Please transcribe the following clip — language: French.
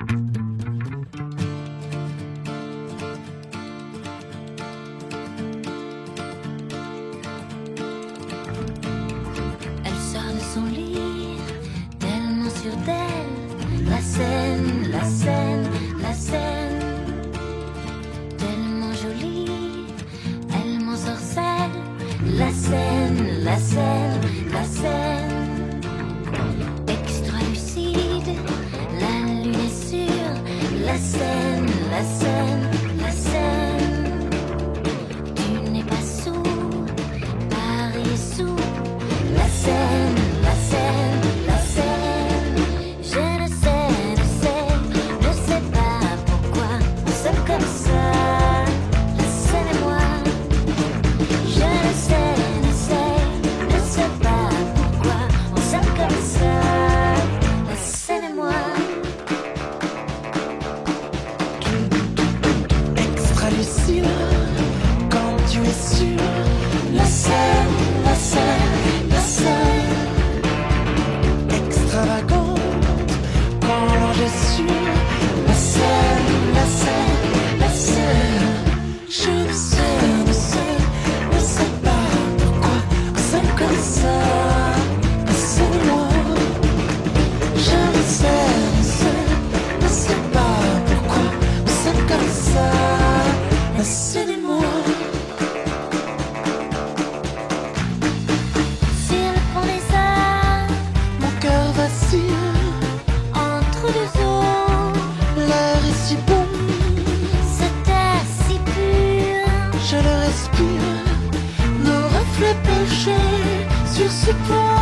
Elle sort de son lit, tellement sûre d'elle. La scène, la scène, la scène, tellement jolie, elle m'ensorcelle. La scène, la scène, la scène, extra lucide, la lune est sûre. La scène, la scène, la scène, tu n'es pas sourd, Paris est sourd. La scène, la scène, la scène, je ne sais pas pourquoi on s'aime comme ça. La scène et moi, je ne sais pas pourquoi on s'aime comme ça. La scène et moi. Extra lucide, quand tu es sûr. La scène, la scène, la scène, extravagante, quand l'ange est sûr. La scène, la scène, la scène, je ne sais pas pourquoi on s'aime comme ça. La scène et moi, je ne sais pas pourquoi on s'aime comme ça. La scène et moi. Sur le pont des Arts, Mon cœur vacille, entre deux eaux, l'air est si bon, cet air si pur. je le respire. Nos reflets penchés sur ce pont.